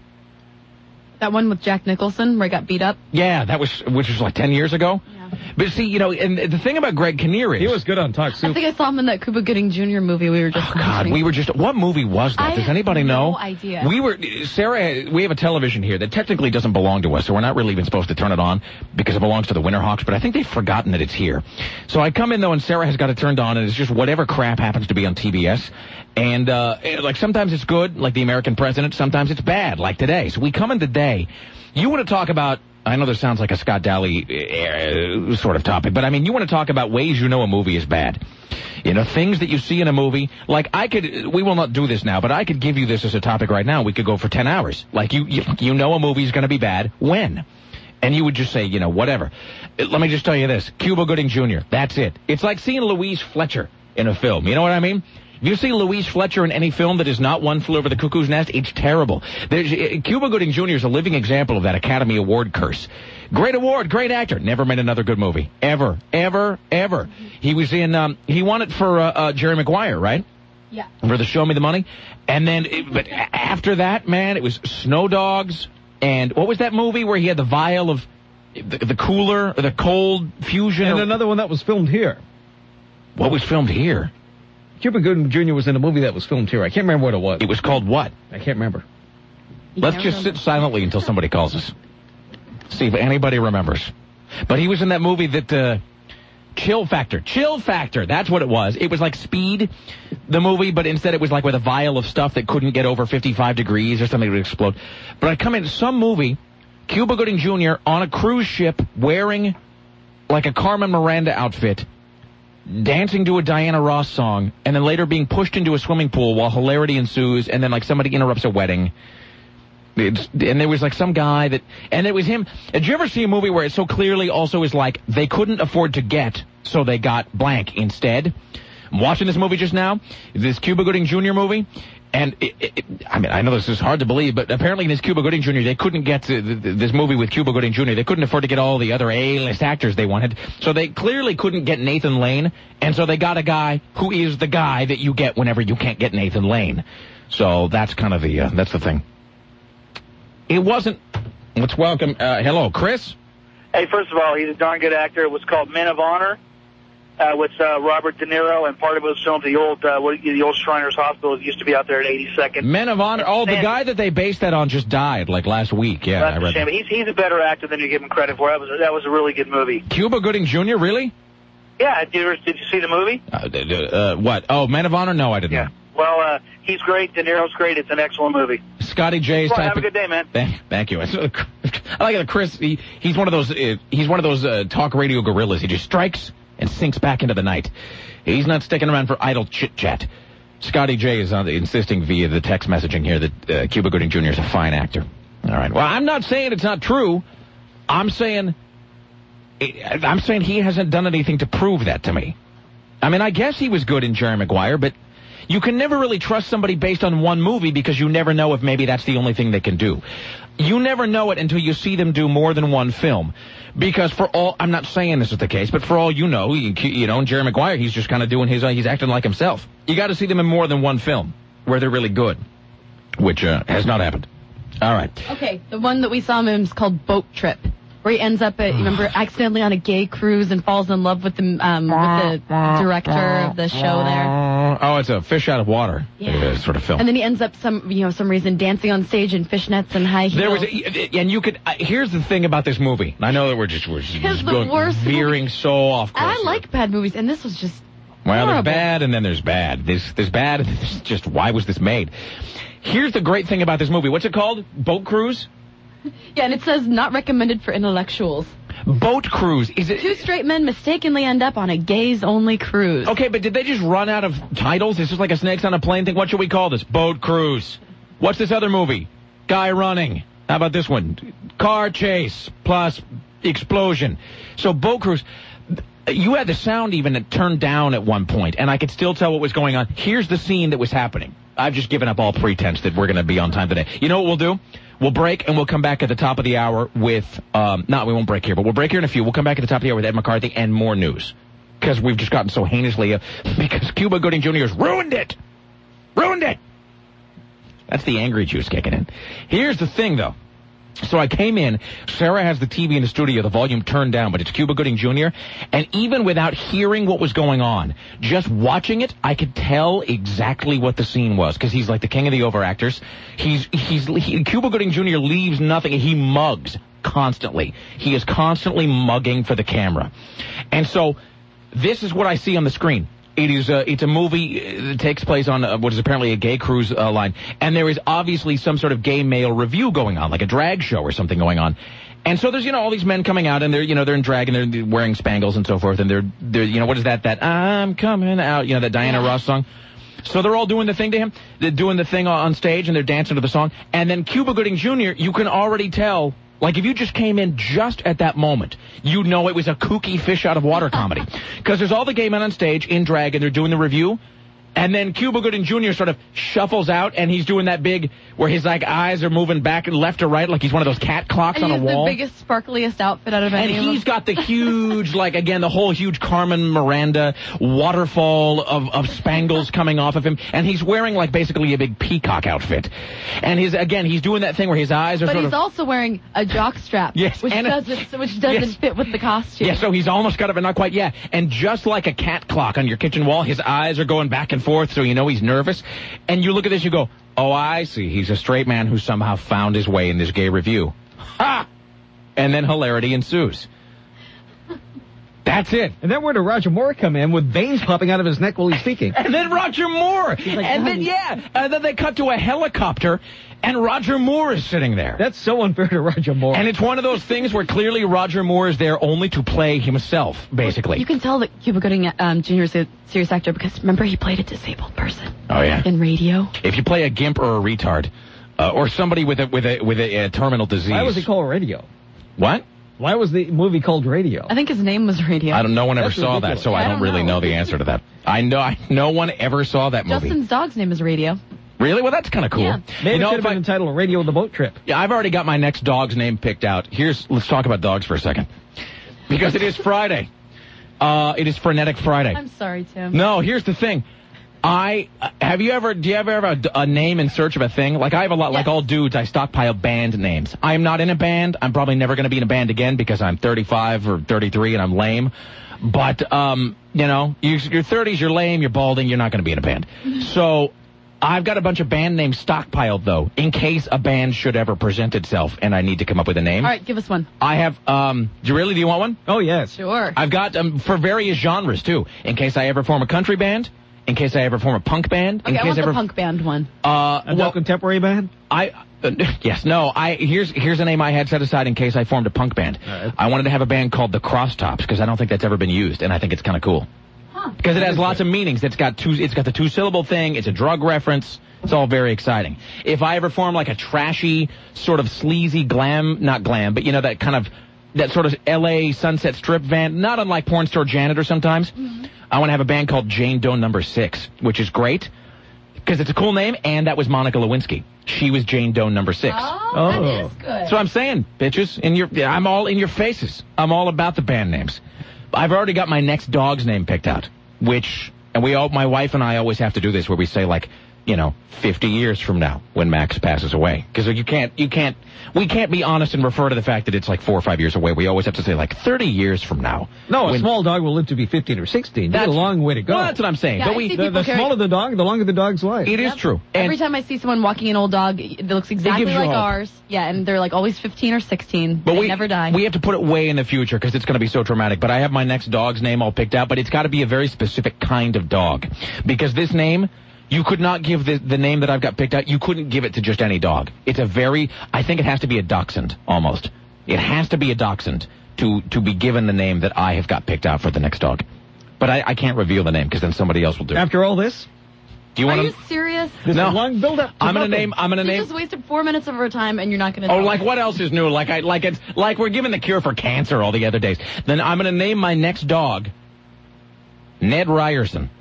That one with Jack Nicholson where he got beat up? Yeah, that was, which was like ten years ago. Yeah. But see, you know, and the thing about Greg Kinnear is... He was good on Talk I Soup. think I saw him in that Cuba Gooding Junior movie we were just Oh, God, watching. we were just... What movie was that? I Does anybody have know? no idea. We were... Sarah, we have a television here that technically doesn't belong to us, so we're not really even supposed to turn it on because it belongs to the Winterhawks, but I think they've forgotten that it's here. So I come in, though, and Sarah has got it turned on, and it's just whatever crap happens to be on T B S. And, uh, like, sometimes it's good, like the American president. Sometimes it's bad, like today. So we come in today. You want to talk about... I know this sounds like a Scott Daly uh, sort of topic, but I mean, you want to talk about ways you know a movie is bad. You know, things that you see in a movie. Like, I could, we will not do this now, but I could give you this as a topic right now. We could go for ten hours. Like, you, you, you know a movie is going to be bad. When? And you would just say, you know, whatever. Let me just tell you this. Cuba Gooding Junior That's it. It's like seeing Louise Fletcher in a film. You know what I mean? If you see Louise Fletcher in any film that is not One Flew Over the Cuckoo's Nest, it's terrible. There's, uh, Cuba Gooding Junior is a living example of that Academy Award curse. Great award, great actor. Never made another good movie. Ever, ever, ever. He was in, um, he won it for uh, uh, Jerry Maguire, right? Yeah. For the Show Me the Money. And then, it, but after that, man, it was Snow Dogs. And what was that movie where he had the vial of the, the cooler, or the cold fusion? And or, another one that was filmed here. What was filmed here? Cuba Gooding Junior was in a movie that was filmed here. I can't remember what it was. It was called what? I can't remember. You Let's can't just remember. sit silently until somebody calls us. See if anybody remembers. But he was in that movie that, uh, Chill Factor. Chill Factor. That's what it was. It was like Speed, the movie, but instead it was like with a vial of stuff that couldn't get over fifty-five degrees or something that would explode. But I come in some movie, Cuba Gooding Junior on a cruise ship wearing like a Carmen Miranda outfit, dancing to a Diana Ross song, and then later being pushed into a swimming pool while hilarity ensues, and then like somebody interrupts a wedding. It's, and there was like some guy that, and it was him. Did you ever see a movie where it so clearly also is like they couldn't afford to get, so they got blank instead? I'm watching this movie just now, this Cuba Gooding Junior movie, and it, it, I mean, I know this is hard to believe, but apparently in this Cuba Gooding Junior, they couldn't get to this movie with Cuba Gooding Junior They couldn't afford to get all the other A-list actors they wanted, so they clearly couldn't get Nathan Lane, and so they got a guy who is the guy that you get whenever you can't get Nathan Lane. So that's kind of the, uh, that's the thing. It wasn't. Let's welcome. Uh, hello, Chris. Hey, first of all, he's a darn good actor. It was called Men of Honor uh, with uh, Robert De Niro, and part of it was filmed at the old uh, what, the old Shriners Hospital. It used to be out there at eighty-second. Men of Honor. Oh, the guy that they based that on just died like last week. Yeah, That's I read a shame. that. He's he's a better actor than you give him credit for. That was that was a really good movie. Cuba Gooding Junior Really? Yeah. Did you, did you see the movie? Uh, uh, what? Oh, Men of Honor? No, I didn't. Yeah. Well, uh, he's great. De Niro's great. It's an excellent movie. Scotty J is Well, typing. have a good day, man. Thank, thank you. I like that Chris. He, he's one of those. Uh, he's one of those uh, talk radio gorillas. He just strikes and sinks back into the night. He's not sticking around for idle chit chat. Scotty J is on the, insisting via the text messaging here that uh, Cuba Gooding Junior is a fine actor. All right. Well, I'm not saying it's not true. I'm saying. I'm saying he hasn't done anything to prove that to me. I mean, I guess he was good in Jerry Maguire, but you can never really trust somebody based on one movie because you never know if maybe that's the only thing they can do. You never know it until you see them do more than one film. Because for all, I'm not saying this is the case, but for all you know, you, you know, in Jerry Maguire, he's just kind of doing his, uh, he's acting like himself. You got to see them in more than one film where they're really good, which uh, has not happened. All right. Okay, the one that we saw him in is called Boat Trip, where he ends up, at, you remember, accidentally on a gay cruise and falls in love with the um, with the director of the show there. Oh, it's a fish out of water Yeah. uh, sort of film. And then he ends up some, you know, some reason dancing on stage in fishnets and high heels. There was, a, and you could. Uh, here's the thing about this movie. I know that we're just we're just, It's just the going worst veering movie. so off course. I here. like bad movies, and this was just Well, horrible. there's bad, and then there's bad. There's there's bad, and there's just why was this made? Here's the great thing about this movie. What's it called? Boat Cruise? Yeah, and it says not recommended for intellectuals. Boat Cruise. Is it? Two straight men mistakenly end up on a gays-only cruise. Okay, but did they just run out of titles? It's just like a snakes on a plane thing. What should we call this? Boat Cruise. What's this other movie? Guy running. How about this one? Car chase plus explosion. So Boat Cruise. You had the sound even turned down at one point, and I could still tell what was going on. Here's the scene that was happening. I've just given up all pretense that we're going to be on time today. You know what we'll do? We'll break, and we'll come back at the top of the hour with, um, no, we won't break here, but we'll break here in a few. We'll come back at the top of the hour with Ed McCarthy and more news. Because we've just gotten so heinously, uh, because Cuba Gooding Junior has ruined it. Ruined it. That's the angry juice kicking in. Here's the thing, though. So I came in, Sarah has the T V in the studio, the volume turned down, but it's Cuba Gooding Junior And even without hearing what was going on, just watching it, I could tell exactly what the scene was, because he's like the king of the overactors. He's, he's, he, Cuba Gooding Junior leaves nothing. He mugs constantly. He is constantly mugging for the camera. And so this is what I see on the screen. It is a, it's a movie that takes place on uh, what is apparently a gay cruise uh, line. And there is obviously some sort of gay male review going on, like a drag show or something going on. And so there's, you know, all these men coming out and they're, you know, they're in drag and they're wearing spangles and so forth. And they're, they're, you know, what is that, that I'm coming out, you know, that Diana Ross song. So they're all doing the thing to him. They're doing the thing on stage and they're dancing to the song. And then Cuba Gooding Junior, you can already tell, like if you just came in just at that moment, you'd know it was a kooky fish out of water comedy. Because there's all the gay men on stage in drag and they're doing the review. And then Cuba Gooding Junior sort of shuffles out, and he's doing that big, where his like eyes are moving back and left to right, like he's one of those cat clocks and on a wall. He's the biggest, sparkliest outfit out of any And of them. he's got the huge, like, again, the whole huge Carmen Miranda waterfall of, of spangles coming off of him. And he's wearing, like, basically a big peacock outfit. And his, again, he's doing that thing where his eyes are but sort he's of... also wearing a jockstrap, Yes, which and a- doesn't, which doesn't Yes. fit with the costume. Yeah, so he's almost got it, but not quite, yeah. And just like a cat clock on your kitchen wall, his eyes are going back and forth, so you know he's nervous. And you look at this, you go, oh, I see. He's a straight man who somehow found his way in this gay review. Ha! And then hilarity ensues. That's it. And then where did Roger Moore come in with veins popping out of his neck while he's speaking? And then Roger Moore. like, and then, yeah, and then they cut to a helicopter, and Roger Moore is sitting there. That's so unfair to Roger Moore. And it's one of those things where clearly Roger Moore is there only to play himself, basically. You can tell that Cuba Gooding um, Junior is a serious actor because remember he played a disabled person. Oh, yeah. In radio. If you play a gimp or a retard, uh, or somebody with a with a with a, a terminal disease. Why was he called Radio? What? Why was the movie called Radio? I think his name was Radio. I don't. No one ever That's saw ridiculous. that, so I I don't, don't really know. know the answer to that. I know. I, no one ever saw that movie. Justin's dog's name is Radio. Really? Well, that's kind of cool. Yeah. Maybe You know, it should if have been I- entitled Radio the Boat Trip. Yeah, I've already got my next dog's name picked out. Here's, let's talk about dogs for a second. Because it is Friday. Uh, it is Frenetic Friday. I'm sorry, Tim. No, here's the thing. I, uh, have you ever, do you ever have a, a name in search of a thing? Like I have a lot, like Yes. all dudes, I stockpile band names. I'm not in a band. I'm probably never going to be in a band again because I'm thirty-five or thirty-three and I'm lame. But, um, you know, you, your thirties, you're lame, you're balding, you're not going to be in a band. So, I've got a bunch of band names stockpiled, though, in case a band should ever present itself and I need to come up with a name. All right, give us one. I have, um, do you really, do you want one? Oh, yes. Sure. I've got, um, for various genres, too. In case I ever form a country band, in case I ever form a punk band, in Okay, I case want I ever... the punk band one. Uh, A well, contemporary band? I, uh, yes, no, I, here's, here's a name I had set aside in case I formed a punk band. right. I wanted to have a band called the Crosstops, because I don't think that's ever been used, and I think it's kind of cool. Huh. Because it has lots of meanings. It's got two, it's got the two-syllable thing, it's a drug reference, it's all very exciting. If I ever form like a trashy, sort of sleazy glam, not glam, but you know, that kind of, that sort of L A Sunset Strip band, not unlike Porn Store Janitor sometimes, mm-hmm. I want to have a band called Jane Doe Number Six, which is great, because it's a cool name, and that was Monica Lewinsky. She was Jane Doe Number Six. Oh, Oh. that is good. That's what I'm saying, bitches. In your, yeah, I'm all in your faces. I'm all about the band names. I've already got my next dog's name picked out, which, and we all, my wife and I always have to do this, where we say like, you know, fifty years from now when Max passes away. Because you can't, you can't, we can't be honest and refer to the fact that it's like four or five years away. We always have to say like thirty years from now. No, a When- small dog will live to be fifteen or sixteen. That's a That's- long way to go. Well, that's what I'm saying. Yeah, but I we, see the people the carry- smaller the dog, the longer the dog's life. it is Yep. true. And Every time I see someone walking an old dog that looks exactly gives you like hope. ours, yeah, and they're like always fifteen or sixteen. But they we never die. We have to put it way in the future because it's going to be so traumatic. But I have my next dog's name all picked out, but it's got to be a very specific kind of dog. Because this name, you could not give the, the name that I've got picked out, you couldn't give it to just any dog. It's a very, I think it has to be a dachshund, almost. It has to be a dachshund to, to be given the name that I have got picked out for the next dog. But I, I can't reveal the name because then somebody else will do it. After all this, Do you Are want you to? serious? this No. is a long build-up. to I'm going to nothing. name, I'm going to You name. just wasted four minutes of our time, and you're not going to. Oh, like what else is new? Like I, like it's, like we're giving the cure for cancer all the other days. Then I'm going to name my next dog Ned Ryerson.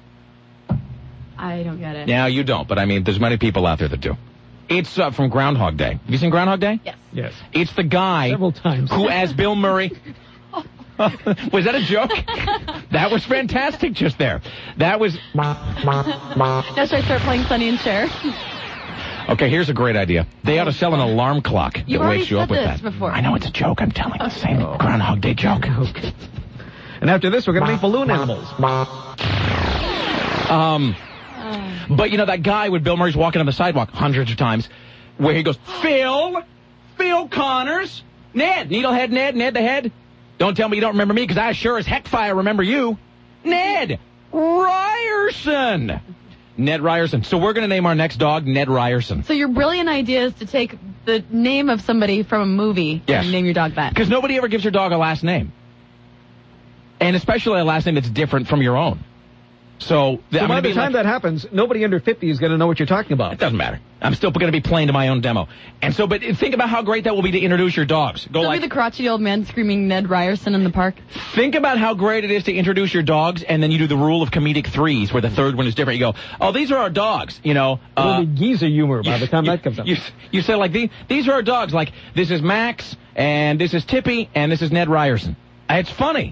I don't get it. Now you don't, but I mean, there's many people out there that do. It's uh, from Groundhog Day. Have you seen Groundhog Day? Yes. Yes. It's the guy Several times. who, as Bill Murray. Was that a joke? That was fantastic just there. That was. Now should I start playing Sonny and Cher? Okay, here's a great idea. They ought to sell an alarm clock that You've already wakes you up said with this that. before. I know it's a joke. I'm telling you the same Groundhog Day joke. Okay. And after this, we're going to make balloon animals. Um, but you know that guy when Bill Murray's walking on the sidewalk hundreds of times, where he goes, Phil, Phil Connors, Ned, Needlehead Ned, Ned the Head. Don't tell me you don't remember me, because I sure as heck fire remember you, Ned Ryerson. Ned Ryerson. So we're going to name our next dog Ned Ryerson. So your brilliant idea is to take the name of somebody from a movie Yes. and name your dog that. Because nobody ever gives their dog a last name. And especially a last name that's different from your own. So, So I'm by gonna the be time like, that happens, nobody under fifty is going to know what you're talking about. It doesn't matter. I'm still going to be playing to my own demo. And so, but think about how great that will be to introduce your dogs. Go There'll like, be the crotchety old man screaming Ned Ryerson in the park. think about how great it is to introduce your dogs, and then you do the rule of comedic threes, where the third one is different. You go, oh, these are our dogs, you know. It'll Uh, be geezer humor by the time you, that comes up. You, you say, like, these, these are our dogs. Like, this is Max, and this is Tippy, and this is Ned Ryerson. It's funny.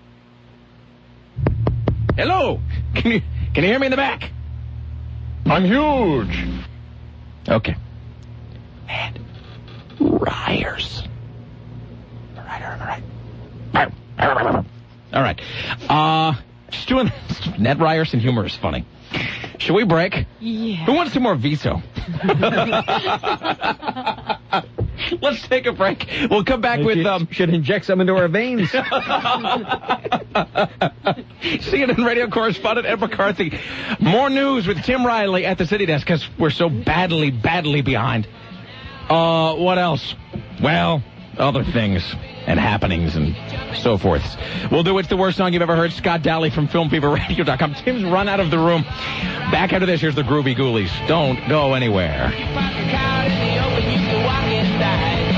Hello. Can you, can you hear me in the back? I'm huge. Okay. Ned Ryerson. All right, all right, all right. All right. Uh, just doing Ned Ryerson humor is funny. Should we break? Yeah. Who wants some more Viso? Let's take a break. We'll come back with... Um, should inject some into our veins. C N N radio correspondent Ed McCarthy. More news with Tim Riley at the City Desk, because we're so badly, badly behind. Uh, what else? Well, other things and happenings and so forth. We'll do It's the Worst Song You've Ever Heard. Scott Daly from film fever radio dot com. Tim's run out of the room. Back after this, here's the Groovy Ghoulies. Don't go anywhere. You find the cow in the open, you can walk inside.